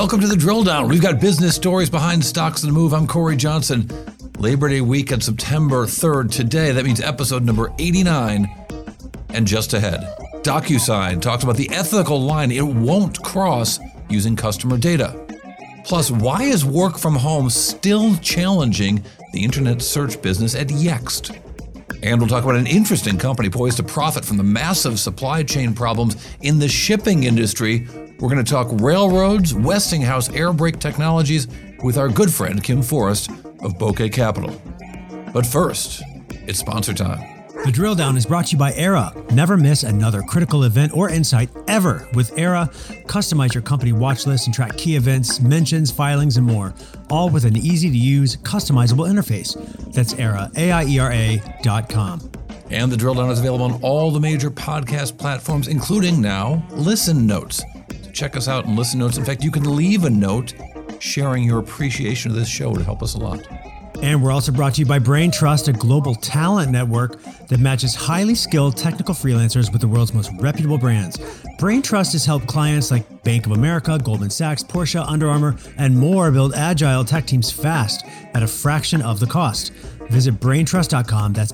Welcome to the Drill Down. We've got business stories behind stocks on the move. I'm Corey Johnson. Labor Day weekend, September 3rd. Today, that means episode number 89 and just ahead. DocuSign talks about the ethical line it won't cross using customer data. Plus, why is work from home still challenging the internet search business at Yext? And we'll talk about an interesting company poised to profit from the massive supply chain problems in the shipping industry. We're going to talk railroads, Westinghouse air brake technologies with our good friend Kim Forrest of Bouquet Capital. But first, it's sponsor time. The Drill Down is brought to you by Era. Never miss another critical event or insight ever. With Era, customize your company watch list and track key events, mentions, filings, and more, all with an easy-to-use, customizable interface. That's Era, AIERA.com. And the Drill Down is available on all the major podcast platforms, including now Listen Notes. So check us out in Listen Notes. In fact, you can leave a note sharing your appreciation of this show. It would help us a lot. And we're also brought to you by Braintrust, a global talent network that matches highly skilled technical freelancers with the world's most reputable brands. Braintrust has helped clients like Bank of America, Goldman Sachs, Porsche, Under Armour, and more build agile tech teams fast at a fraction of the cost. Visit Braintrust.com, that's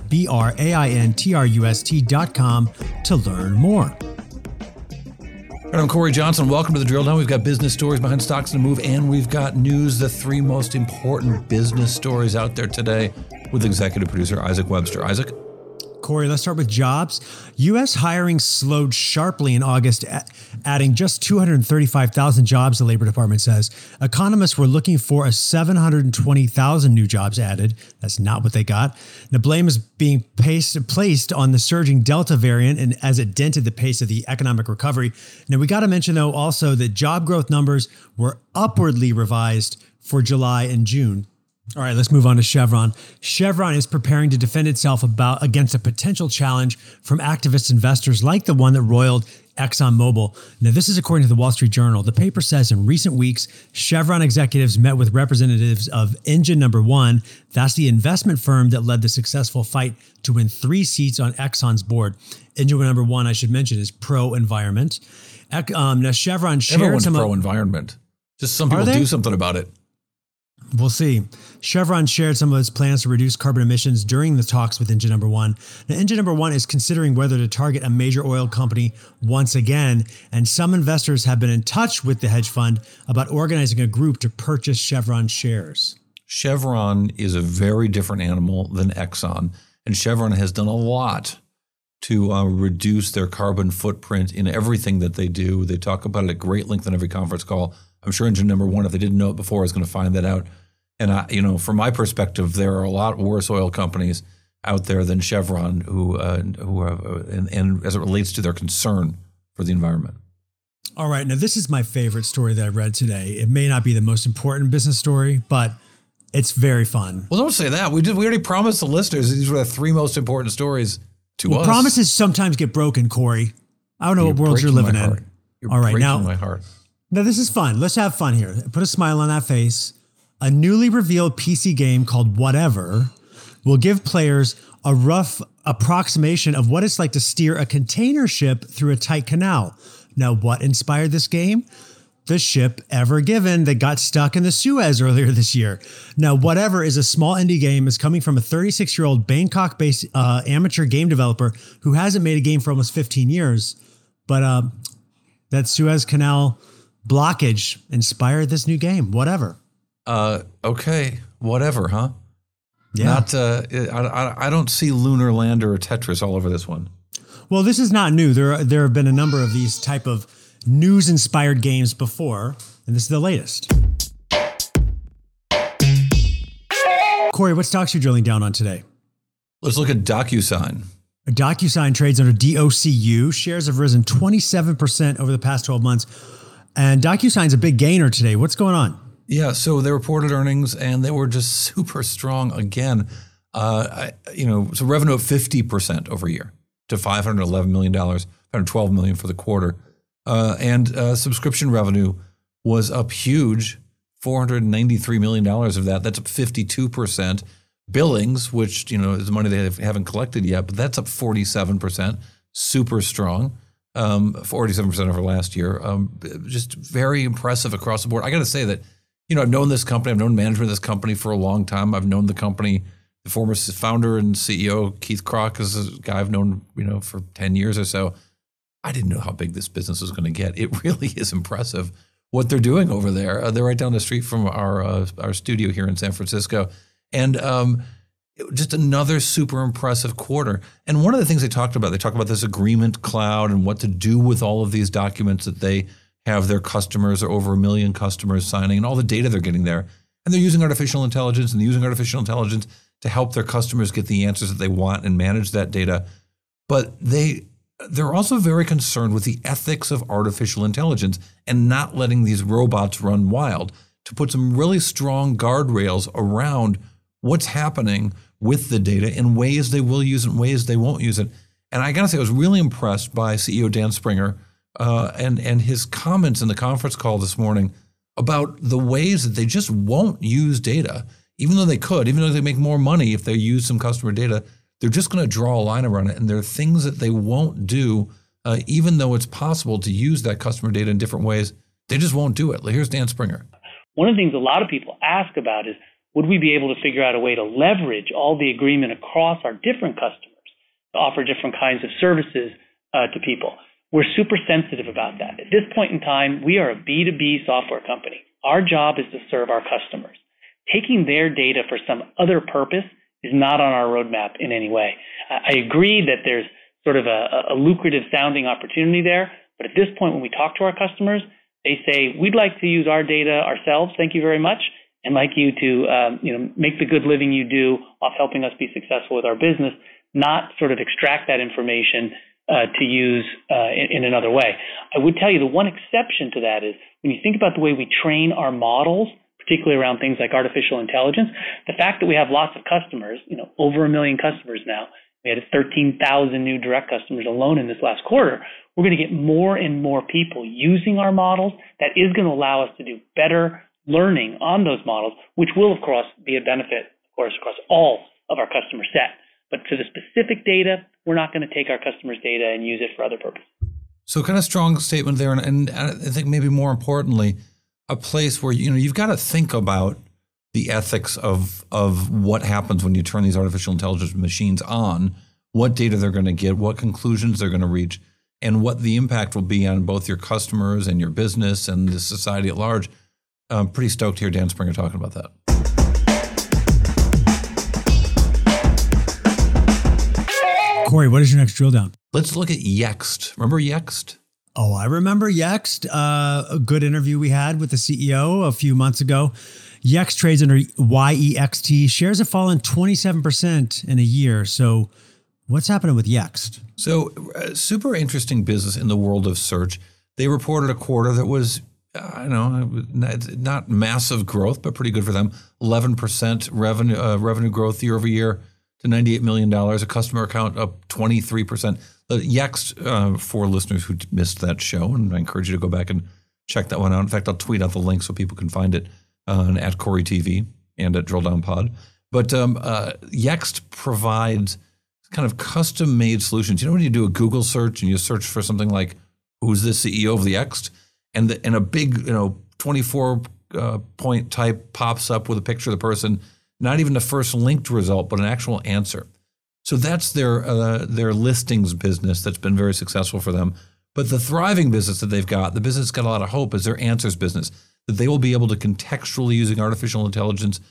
BRAINTRUST.com to learn more. All right, I'm Corey Johnson. Welcome to the Drill Down. We've got business stories behind stocks in the move, and we've got news, the three most important business stories out there today with executive producer Isaac Webster. Isaac? Corey, let's start with jobs. U.S. hiring slowed sharply in August, adding just 235,000 jobs, the Labor Department says. Economists were looking for a 720,000 new jobs added. That's not what they got. The blame is being placed on the surging Delta variant and as it dented the pace of the economic recovery. Now, we got to mention, though, also that job growth numbers were upwardly revised for July and June. All right, let's move on to Chevron. Chevron is preparing to defend itself against a potential challenge from activist investors like the one that roiled ExxonMobil. Now, this is according to the Wall Street Journal. The paper says in recent weeks, Chevron executives met with representatives of Engine No. 1. That's the investment firm that led the successful fight to win 3 seats on Exxon's board. Engine No. 1, I should mention, is pro-environment. Now, Chevron shared Everyone's pro-environment. Just some people do something about it. We'll see. Chevron shared some of its plans to reduce carbon emissions during the talks with Engine No. 1. Now, Engine No. 1 is considering whether to target a major oil company once again, and some investors have been in touch with the hedge fund about organizing a group to purchase Chevron shares. Chevron is a very different animal than Exxon, and Chevron has done a lot to reduce their carbon footprint in everything that they do. They talk about it at great length in every conference call. I'm sure Engine No. 1, if they didn't know it before, is going to find that out. And from my perspective, there are a lot worse oil companies out there than Chevron who and as it relates to their concern for the environment. All right, now this is my favorite story that I read today. It may not be the most important business story, but it's very fun. Well, don't say that. We already promised the listeners these were the 3 most important stories to us. Promises sometimes get broken, Corey. I don't know what world you're living in. All right, breaking my heart. Now, this is fun. Let's have fun here. Put a smile on that face. A newly revealed PC game called Whatever will give players a rough approximation of what it's like to steer a container ship through a tight canal. Now, what inspired this game? The ship Ever Given that got stuck in the Suez earlier this year. Now, Whatever is a small indie game. It's coming from a 36-year-old Bangkok-based amateur game developer who hasn't made a game for almost 15 years. But that Suez Canal blockage inspired this new game, Whatever. Okay, whatever, huh? Yeah. I don't see Lunar Lander or Tetris all over this one. Well, this is not new. There have been a number of these type of news-inspired games before, and this is the latest. Corey, what stocks are you drilling down on today? Let's look at DocuSign. DocuSign trades under DOCU. Shares have risen 27% over the past 12 months. And DocuSign's a big gainer today. What's going on? Yeah, so they reported earnings and they were just super strong again. So revenue of 50% over a year to $511 million, $512 million for the quarter. And subscription revenue was up huge, $493 million of that. That's up 52%. Billings, which is money they haven't collected yet, but that's up 47%. Super strong. 47% over last year. Just very impressive across the board. I got to say that, I've known this company. I've known management of this company for a long time. I've known the company. The former founder and CEO, Keith Krach, is a guy I've known, for 10 years or so. I didn't know how big this business was going to get. It really is impressive what they're doing over there. They're right down the street from our studio here in San Francisco. And just another super impressive quarter. And one of the things they talk about this agreement cloud and what to do with all of these documents that they have their customers, or over 1 million customers signing, and all the data they're getting there. And they're using artificial intelligence, to help their customers get the answers that they want and manage that data. But they're also very concerned with the ethics of artificial intelligence and not letting these robots run wild, to put some really strong guardrails around what's happening with the data in ways they will use it and ways they won't use it. And I got to say, I was really impressed by CEO Dan Springer and his comments in the conference call this morning about the ways that they just won't use data, even though they make more money if they use some customer data. They're just going to draw a line around it. And there are things that they won't do, even though it's possible to use that customer data in different ways. They just won't do it. Here's Dan Springer. One of the things a lot of people ask about is, would we be able to figure out a way to leverage all the agreement across our different customers to offer different kinds of services to people? We're super sensitive about that. At this point in time, we are a B2B software company. Our job is to serve our customers. Taking their data for some other purpose is not on our roadmap in any way. I agree that there's sort of a lucrative sounding opportunity there, but at this point when we talk to our customers, they say, we'd like to use our data ourselves, thank you very much, and like you to make the good living you do off helping us be successful with our business, not sort of extract that information to use in another way. I would tell you the one exception to that is when you think about the way we train our models, particularly around things like artificial intelligence, the fact that we have lots of customers, over 1 million customers now, we had 13,000 new direct customers alone in this last quarter, we're going to get more and more people using our models. That is going to allow us to do better learning on those models, which will, of course, be a benefit, of course, across all of our customer set. But to the specific data, we're not going to take our customers' data and use it for other purposes. So kind of strong statement there. And I think maybe more importantly, a place where, you've got to think about the ethics of what happens when you turn these artificial intelligence machines on, what data they're going to get, what conclusions they're going to reach, and what the impact will be on both your customers and your business and the society at large. I'm pretty stoked to hear Dan Springer talking about that. Corey, what is your next drill down? Let's look at Yext. Remember Yext? Oh, I remember Yext. A good interview we had with the CEO a few months ago. Yext trades under YEXT. Shares have fallen 27% in a year. So what's happening with Yext? So super interesting business in the world of search. They reported a quarter that was, not massive growth, but pretty good for them. 11% revenue growth year over year to $98 million. A customer account up 23%. Yext, for listeners who missed that show, and I encourage you to go back and check that one out. In fact, I'll tweet out the link so people can find it at Corey TV and at Drill Down Pod. But Yext provides kind of custom-made solutions. When you do a Google search and you search for something like, who's the CEO of the Yext? And a big, 24-point type pops up with a picture of the person, not even the first linked result, but an actual answer. So that's their listings business that's been very successful for them. But the thriving business that they've got, the business that's got a lot of hope, is their answers business, that they will be able to contextually, using artificial intelligence,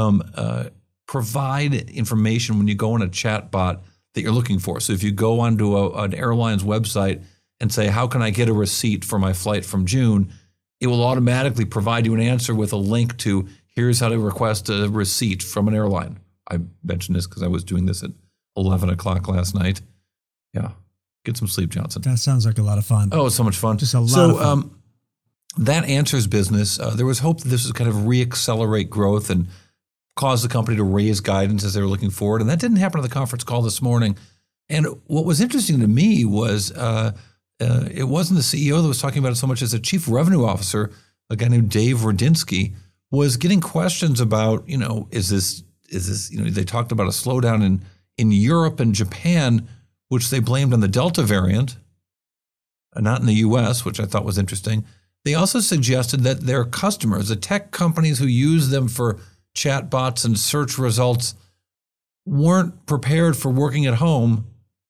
provide information when you go on a chat bot that you're looking for. So if you go onto an airline's website and say, how can I get a receipt for my flight from June? It will automatically provide you an answer with a link to, here's how to request a receipt from an airline. I mentioned this because I was doing this at 11 o'clock last night. Yeah. Get some sleep, Johnson. That sounds like a lot of fun. Oh, it's so much fun. Just a lot of fun. That answers business. There was hope that this would kind of reaccelerate growth and cause the company to raise guidance as they were looking forward. And that didn't happen at the conference call this morning. And what was interesting to me was it wasn't the CEO that was talking about it so much as the chief revenue officer, a guy named Dave Rudinsky, was getting questions about, is this, they talked about a slowdown in Europe and Japan, which they blamed on the Delta variant. not in the U.S., which I thought was interesting. They also suggested that their customers, the tech companies who use them for chatbots and search results, weren't prepared for working at home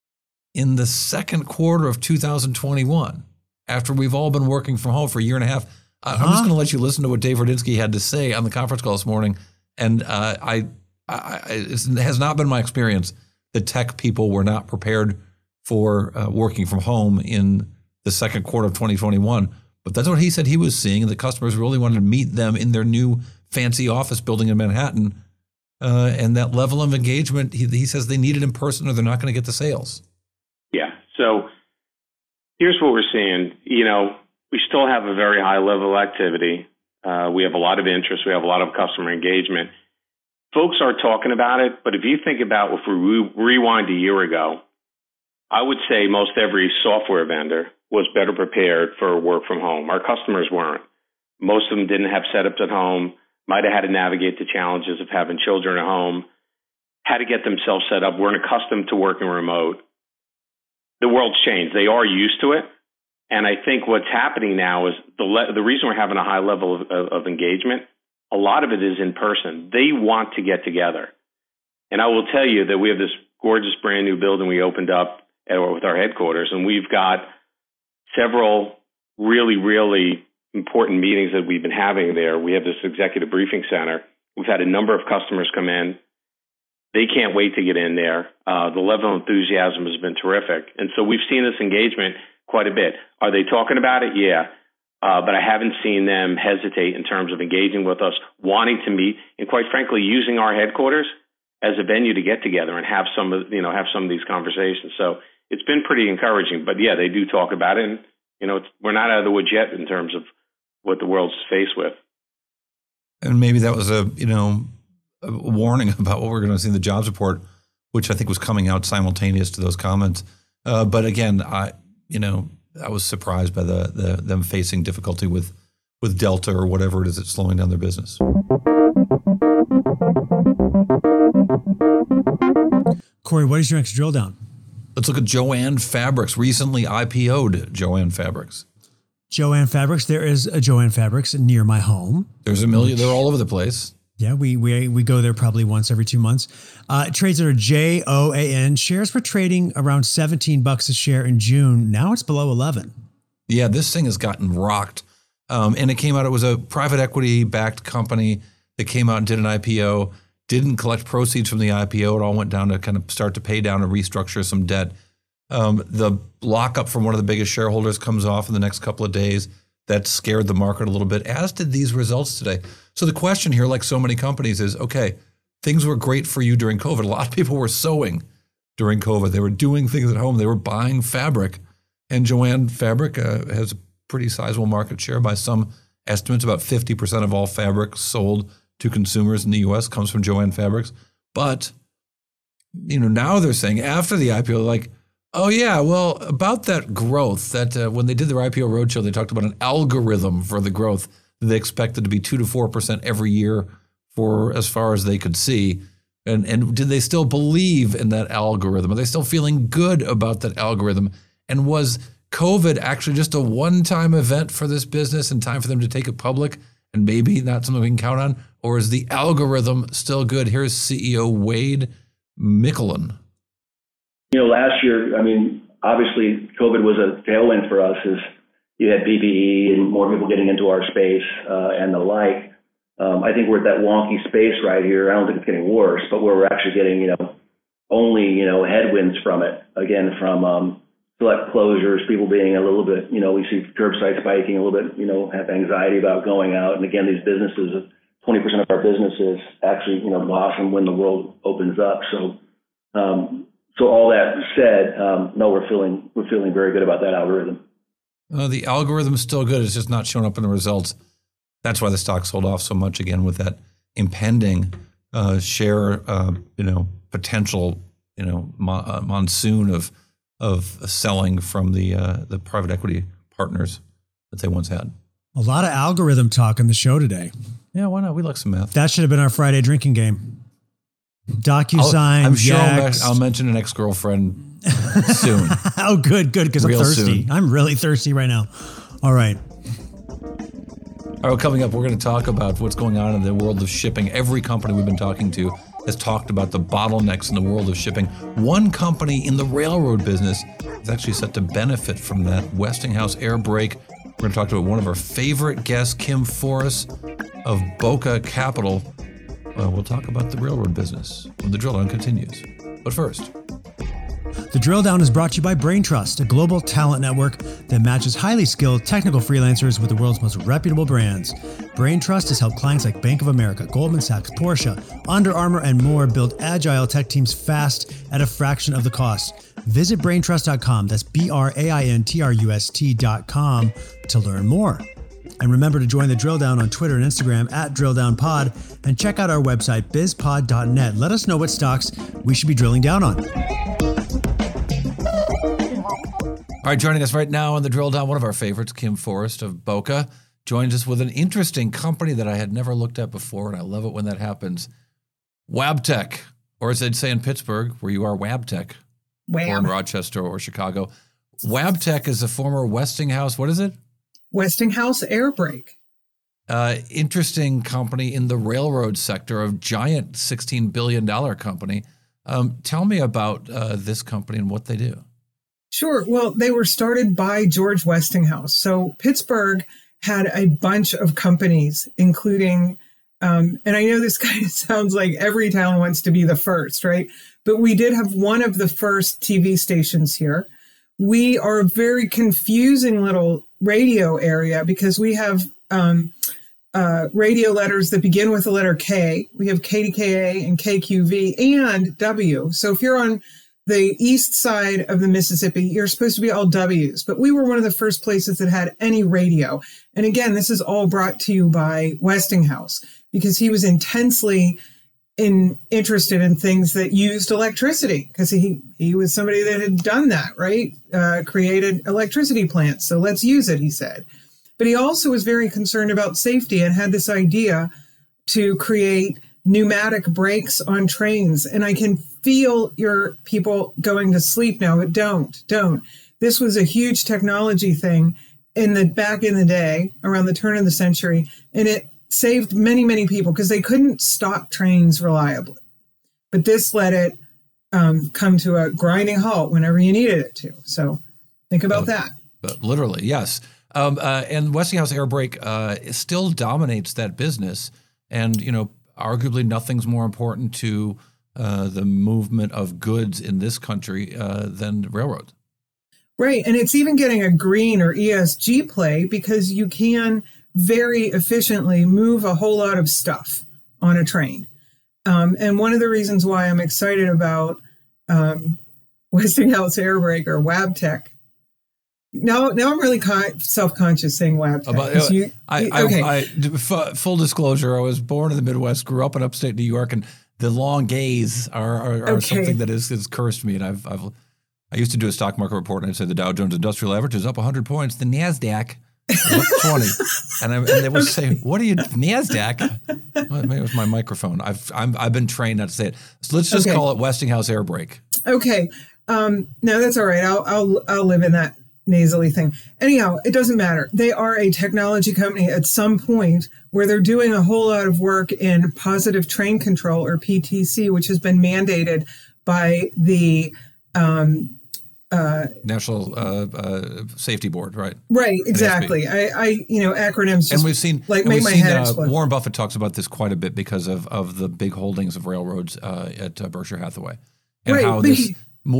in the second quarter of 2021, after we've all been working from home for a year and a half. I'm just going to let you listen to what Dave Rudinski had to say on the conference call this morning. And it has not been my experience that tech people were not prepared for working from home in the second quarter of 2021. But that's what he said he was seeing, and the customers really wanted to meet them in their new fancy office building in Manhattan. And that level of engagement, he says they need it in person or they're not going to get the sales. Yeah. So here's what we're seeing. We still have a very high level of activity. We have a lot of interest. We have a lot of customer engagement. Folks are talking about it, but if you think about if we rewind a year ago, I would say most every software vendor was better prepared for work from home. Our customers weren't. Most of them didn't have setups at home, might have had to navigate the challenges of having children at home, had to get themselves set up, weren't accustomed to working remote. The world's changed. They are used to it. And I think what's happening now is the reason we're having a high level of engagement, a lot of it is in person. They want to get together. And I will tell you that we have this gorgeous brand new building we opened up with our headquarters, and we've got several really, really important meetings that we've been having there. We have this executive briefing center. We've had a number of customers come in. They can't wait to get in there. The level of enthusiasm has been terrific. And so we've seen this engagement quite a bit. Are they talking about it? Yeah. But I haven't seen them hesitate in terms of engaging with us, wanting to meet, and quite frankly, using our headquarters as a venue to get together and have some of these conversations. So it's been pretty encouraging. But yeah, they do talk about it. And, we're not out of the woods yet in terms of what the world's faced with. And maybe that was a warning about what we're going to see in the jobs report, which I think was coming out simultaneous to those comments. But again, I was surprised by them facing difficulty with Delta or whatever it is that's slowing down their business. Corey, what is your next drill down? Let's look at Jo-Ann Fabrics. Recently IPO'd Jo-Ann Fabrics. Jo-Ann Fabrics. There is a Jo-Ann Fabrics near my home. There's a million. They're all over the place. Yeah, we go there probably once every 2 months. It trades under JOAN. Shares were trading around $17 a share in June. Now it's below 11. Yeah, this thing has gotten rocked. And it came out, it was a private equity backed company that came out and did an IPO, didn't collect proceeds from the IPO. It all went down to kind of start to pay down and restructure some debt. The lockup from one of the biggest shareholders comes off in the next couple of days. That scared the market a little bit, as did these results today. So the question here, like so many companies, is, okay, things were great for you during COVID. A lot of people were sewing during COVID. They were doing things at home. They were buying fabric. And Jo-Ann Fabric has a pretty sizable market share. By some estimates, about 50% of all fabric sold to consumers in the U.S. comes from Jo-Ann Fabrics. But, now they're saying after the IPO, like, oh, yeah, well, about that growth, that when they did their IPO roadshow, they talked about an algorithm for the growth that they expected to be 2 to 4% every year for as far as they could see. And did they still believe in that algorithm? Are they still feeling good about that algorithm? And was COVID actually just a one-time event for this business and time for them to take it public and maybe not something we can count on? Or is the algorithm still good? Here's CEO Wade Mickelson. Last year, obviously COVID was a tailwind for us as you had PPE and more people getting into our space and the like. I think we're at that wonky space right here. I don't think it's getting worse, but where we're actually getting, only, headwinds from it. Again, from select closures, people being a little bit, we see curbside spiking a little bit, have anxiety about going out. And again, these businesses, 20% of our businesses actually, blossom when the world opens up. So all that said, no, we're feeling very good about that algorithm. The algorithm's still good. It's just not showing up in the results. That's why the stock sold off so much again with that impending share, potential, monsoon of selling from the private equity partners that they once had. A lot of algorithm talk on the show today. Yeah, why not? We like some math. That should have been our Friday drinking game. DocuSign. I'm sure I'll mention an ex-girlfriend soon. Oh, good, because I'm Real thirsty. soon. I'm really thirsty right now. All right. All right, coming up, we're going to talk about what's going on in the world of shipping. Every company we've been talking to has talked about the bottlenecks in the world of shipping. One company in the railroad business is actually set to benefit from that, Westinghouse Air Brake. We're going to talk to one of our favorite guests, Kim Forrest of Boca Capital. We'll talk about the railroad business when the drill down continues. But first, The Drill Down is brought to you by BrainTrust, a global talent network that matches highly skilled technical freelancers with the world's most reputable brands. BrainTrust has helped clients like Bank of America, Goldman Sachs, Porsche, Under Armour, and more build agile tech teams fast at a fraction of the cost. Visit braintrust.com, that's BRAINTRUST.com, to learn more. And remember to join the Drill Down on Twitter and Instagram at DrillDownPod, and check out our website, bizpod.net. Let us know what stocks we should be drilling down on. all right, joining us right now on the drill down, one of our favorites, Kim Forrest of Boca, joins us with an interesting company that I had never looked at before, and I love it when that happens. Wabtec, or as they'd say in Pittsburgh, where you are, Wabtec, or in Rochester or Chicago. Wabtec is a former Westinghouse, what is it? Westinghouse Air Brake. Interesting company in the railroad sector, a giant $16 billion company. Tell me about this company and what they do. Sure. Well, they were started by George Westinghouse. So Pittsburgh had a bunch of companies, including, and I know this kind of sounds like every town wants to be the first, right? But we did have one of the first TV stations here. We are a very confusing little radio area because we have radio letters that begin with the letter K. We have KDKA and KQV and W. So if you're on the east side of the Mississippi, you're supposed to be all W's, but we were one of the first places that had any radio. And again, this is all brought to you by Westinghouse because he was intensely interested in things that used electricity because he was somebody that had done that, right? Created electricity plants. So let's use it, he said. But he also was very concerned about safety and had this idea to create pneumatic brakes on trains. And I can feel your people going to sleep now, but don't. This was a huge technology thing back in the day, around the turn of the century, and it saved many, many people because they couldn't stop trains reliably. But this let it come to a grinding halt whenever you needed it to. So think about that. Literally, yes. And Westinghouse Air Brake still dominates that business. And, arguably nothing's more important to the movement of goods in this country than railroads. Right. And it's even getting a green or ESG play because you can very efficiently move a whole lot of stuff on a train. And one of the reasons why I'm excited about Westinghouse Air Brake or Wabtec. Now I'm really self-conscious saying Wabtec. Full disclosure, I was born in the Midwest, grew up in upstate New York, and the long gays are something that has cursed me. And I used to do a stock market report, and I'd say the Dow Jones Industrial Average is up 100 points. The NASDAQ is up 20. And they would say, what are you, NASDAQ? Well, maybe it was my microphone. I've been trained not to say it. So let's just call it Westinghouse Air Brake. Okay. No, that's all right. I'll live in that nasally thing. Anyhow, it doesn't matter. They are a technology company at some point where they're doing a whole lot of work in positive train control, or PTC, which has been mandated by the National Safety Board, right? Right, exactly. Acronyms just and we've seen make my head explode. Warren Buffett talks about this quite a bit because of the big holdings of railroads at Berkshire Hathaway, and how this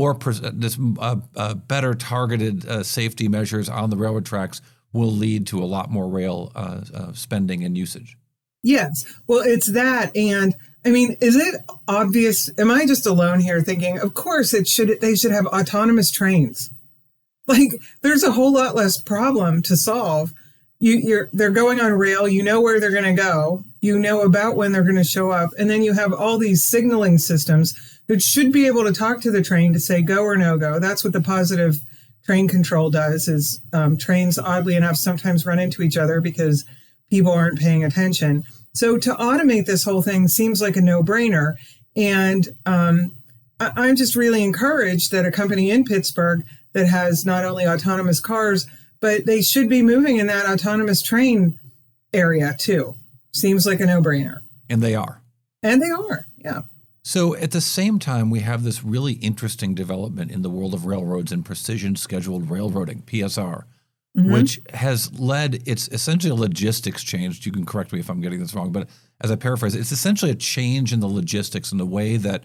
better targeted safety measures on the railroad tracks will lead to a lot more rail spending and usage. Yes. Well, it's that. And I mean, is it obvious? Am I just alone here thinking, of course they should have autonomous trains? Like, there's a whole lot less problem to solve. They're going on rail. You know where they're going to go. You know about when they're going to show up. And then you have all these signaling systems that should be able to talk to the train to say go or no go. That's what the positive train control does, is trains, oddly enough, sometimes run into each other because people aren't paying attention. So to automate this whole thing seems like a no-brainer. And I'm just really encouraged that a company in Pittsburgh that has not only autonomous cars, but they should be moving in that autonomous train area too. Seems like a no-brainer. And they are. And they are, yeah. So at the same time, we have this really interesting development in the world of railroads and precision scheduled railroading, PSR, which has led, it's essentially a logistics change. You can correct me if I'm getting this wrong, but as I paraphrase, it's essentially a change in the logistics and the way that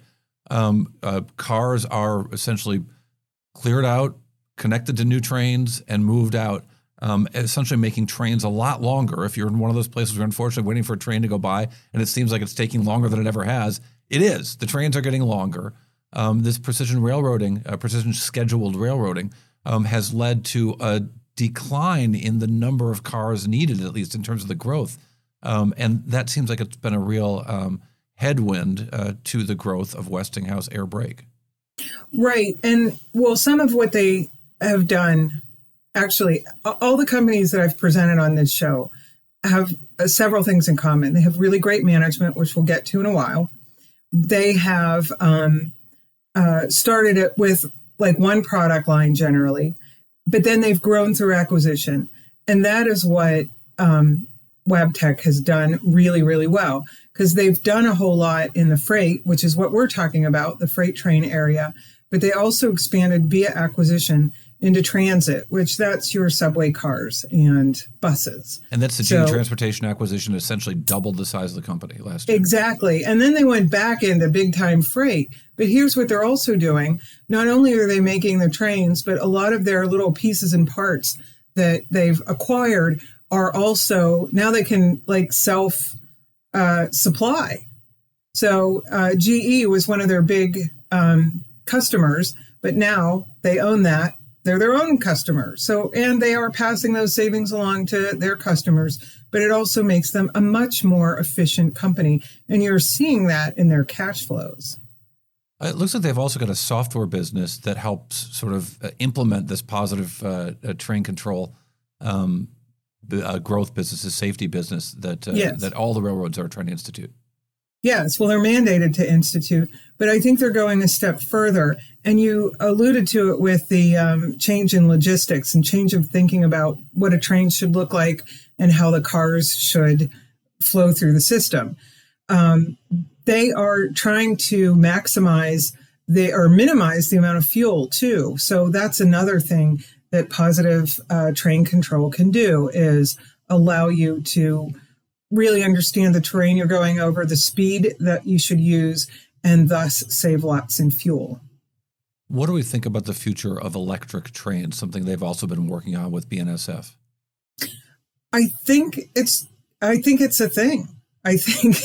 cars are essentially cleared out, connected to new trains, and moved out, essentially making trains a lot longer. If you're in one of those places where unfortunately waiting for a train to go by and it seems like it's taking longer than it ever has, it is. The trains are getting longer. This precision railroading, precision scheduled railroading, has led to a decline in the number of cars needed, at least in terms of the growth. And that seems like it's been a real headwind to the growth of Westinghouse Air Brake. Right. And well, some of what they have done, actually, all the companies that I've presented on this show have several things in common. They have really great management, which we'll get to in a while. They have started it with like one product line generally, but then they've grown through acquisition. And that is what Wabtec has done really, really well, because they've done a whole lot in the freight, which is what we're talking about, the freight train area. But they also expanded via acquisition into transit, which that's your subway cars and buses. And that's the GE Transportation acquisition, essentially doubled the size of the company last year. Exactly. And then they went back into big time freight. But here's what they're also doing. Not only are they making the trains, but a lot of their little pieces and parts that they've acquired are also, now they can like self supply. So GE was one of their big customers, but now they own that. They're their own customers. So, and they are passing those savings along to their customers, but it also makes them a much more efficient company. And you're seeing that in their cash flows. It looks like they've also got a software business that helps sort of implement this positive train control growth business, a safety business that yes. that all the railroads are trying to institute. Yes, well, they're mandated to institute, but I think they're going a step further. And you alluded to it with the change in logistics and change of thinking about what a train should look like and how the cars should flow through the system. They are trying to minimize the amount of fuel too. So that's another thing that positive train control can do, is allow you to really understand the terrain you're going over, the speed that you should use, and thus save lots in fuel. What do we think about the future of electric trains, something they've also been working on with BNSF? I think it's a thing. I think,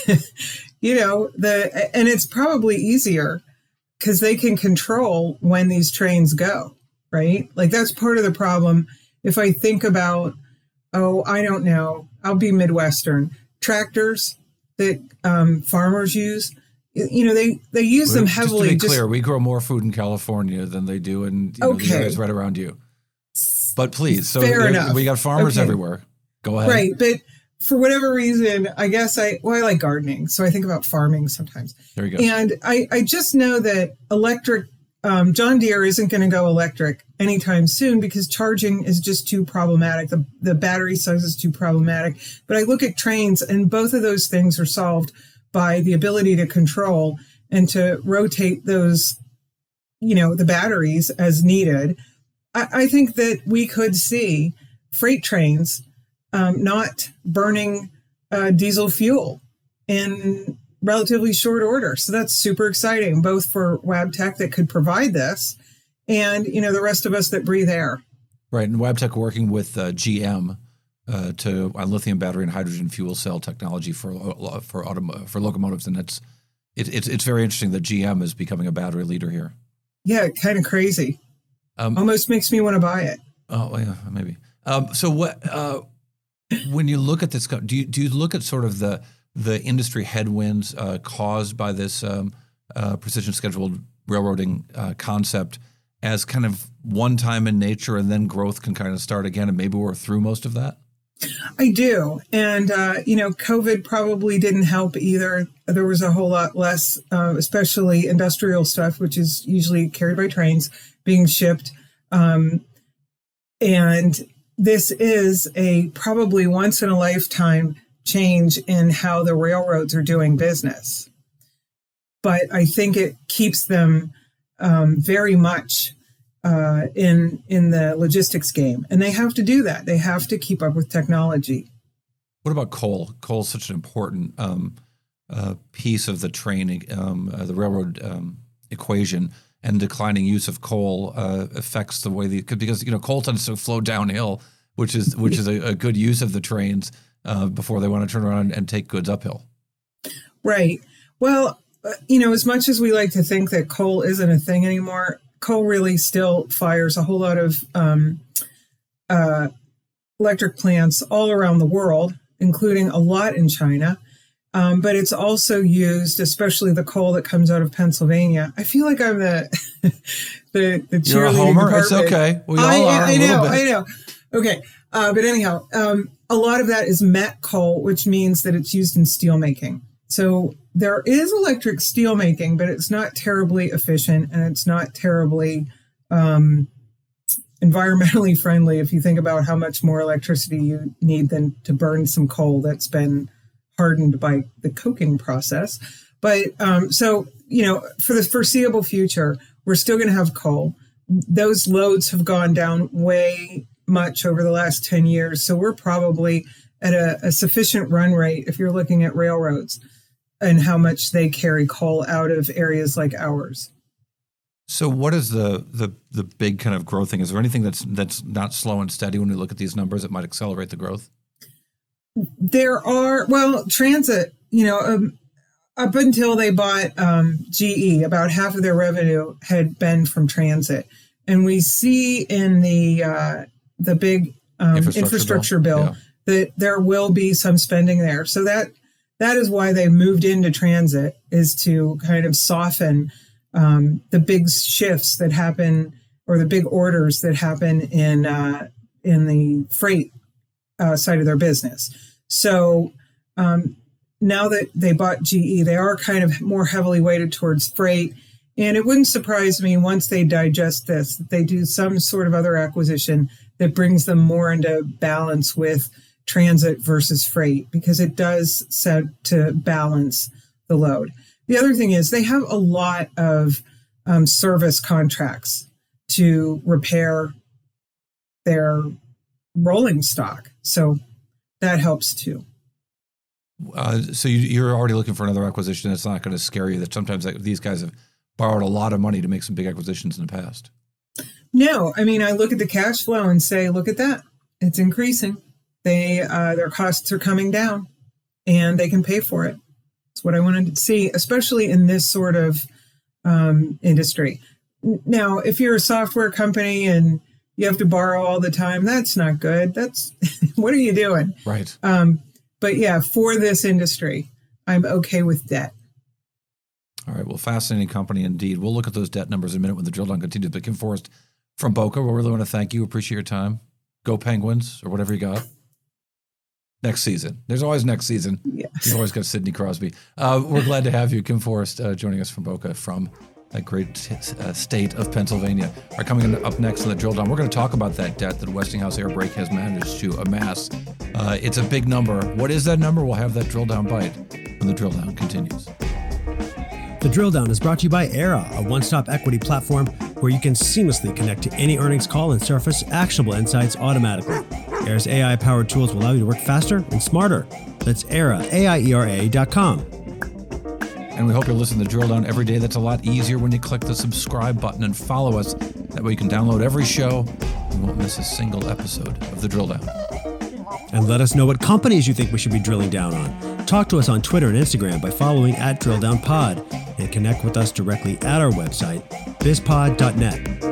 and it's probably easier because they can control when these trains go, right? Like that's part of the problem. If I think about, I don't know, I'll be Midwestern, tractors that farmers use, they use them heavily. Just to be clear, we grow more food in California than they do in the areas right around you. But please, so fair enough. We got farmers everywhere. Go ahead. Right, but for whatever reason, I guess I like gardening, so I think about farming sometimes. There you go. And I just know that electric, John Deere isn't going to go electric anytime soon because charging is just too problematic. The battery size is too problematic. But I look at trains, and both of those things are solved by the ability to control and to rotate those, the batteries as needed. I think that we could see freight trains not burning diesel fuel in relatively short order. So that's super exciting, both for Wabtec that could provide this and, the rest of us that breathe air. Right. And Wabtec working with GM on lithium battery and hydrogen fuel cell technology for locomotives. And it's very interesting that GM is becoming a battery leader here. Yeah, kind of crazy. Almost makes me want to buy it. Oh, yeah, maybe. So what, when you look at this, do you look at sort of the industry headwinds caused by this precision scheduled railroading concept as kind of one time in nature, and then growth can kind of start again, and maybe we're through most of that? I do. And, COVID probably didn't help either. There was a whole lot less, especially industrial stuff, which is usually carried by trains, being shipped. And this is a probably once in a lifetime change in how the railroads are doing business. But I think it keeps them very much in the logistics game. And they have to do that. They have to keep up with technology. What about coal? Coal is such an important piece of the the railroad equation, and declining use of coal affects the way because coal tends to flow downhill, which is a good use of the trains before they want to turn around and take goods uphill. Right. Well, as much as we like to think that coal isn't a thing anymore, coal really still fires a whole lot of electric plants all around the world, including a lot in China. But it's also used, especially the coal that comes out of Pennsylvania. I feel like I'm the cheerleading You're a homer. Department. It's okay. We all are. I know. Okay. But anyhow, a lot of that is met coal, which means that it's used in steel making. So there is electric steel making, but it's not terribly efficient and it's not terribly environmentally friendly if you think about how much more electricity you need than to burn some coal that's been hardened by the coking process. But for the foreseeable future, we're still going to have coal. Those loads have gone down way much over the last 10 years. So we're probably at a sufficient run rate if you're looking at railroads and how much they carry coal out of areas like ours. So what is the big kind of growth thing? Is there anything that's not slow and steady when we look at these numbers that might accelerate the growth? There are, transit, up until they bought GE, about half of their revenue had been from transit. And we see in the big infrastructure bill that there will be some spending there. So that is why they moved into transit, is to kind of soften the big shifts that happen, or the big orders that happen in the freight side of their business. So now that they bought GE, they are kind of more heavily weighted towards freight. And it wouldn't surprise me once they digest this, that they do some sort of other acquisition that brings them more into balance with transit versus freight, because it does set to balance the load. The other thing is they have a lot of service contracts to repair their rolling stock. So that helps too. So you're already looking for another acquisition that's not going to scare you, that sometimes these guys have borrowed a lot of money to make some big acquisitions in the past? No. I mean, I look at the cash flow and say, look at that. It's increasing. Their costs are coming down and they can pay for it. That's what I wanted to see, especially in this sort of industry. Now, if you're a software company and you have to borrow all the time, that's not good. That's what are you doing? Right. But yeah, for this industry, I'm okay with debt. All right. Well, fascinating company indeed. We'll look at those debt numbers in a minute when the drill down continues. But Kim Forrest from Boca, we really want to thank you. Appreciate your time. Go Penguins, or whatever you got. Next season. There's always next season. Yes. You always got Sidney Crosby. We're glad to have you, Kim Forrest, joining us from Boca, from that great state of Pennsylvania. All right, coming up next on the drill down, we're going to talk about that debt that Westinghouse Air Brake has managed to amass. It's a big number. What is that number? We'll have that drill down bite when the drill down continues. The Drill Down is brought to you by Era, a one-stop equity platform where you can seamlessly connect to any earnings call and surface actionable insights automatically. Era's AI-powered tools will allow you to work faster and smarter. That's Era, AIERA.com. And we hope you're listening to Drill Down every day. That's a lot easier when you click the subscribe button and follow us. That way you can download every show. You won't miss a single episode of the Drill Down. And let us know what companies you think we should be drilling down on. Talk to us on Twitter and Instagram by following @DrillDownPod, and connect with us directly at our website, bizpod.net.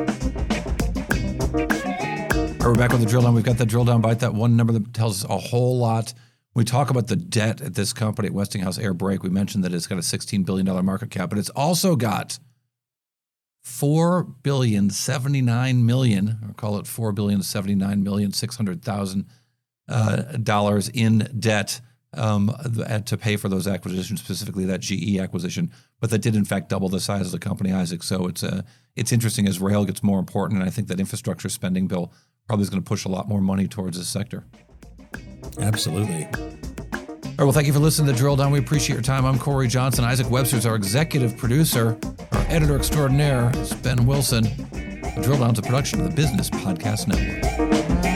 All right, we're back with the Drill Down. We've got the Drill Down Bite, that one number that tells us a whole lot. We talk about the debt at this company, at Westinghouse Air Brake. We mentioned that it's got a $16 billion market cap, but it's also got $4,079,000,000, or call it $4,079,600,000 dollars in debt to pay for those acquisitions, specifically that GE acquisition. But that did, in fact, double the size of the company, Isaac. So it's interesting as rail gets more important, and I think that infrastructure spending bill probably is going to push a lot more money towards this sector. Absolutely. All right, well, thank you for listening to Drill Down. We appreciate your time. I'm Corey Johnson. Isaac Webster's our executive producer. Our editor extraordinaire is Ben Wilson. Drill Down's a production of the Business Podcast Network.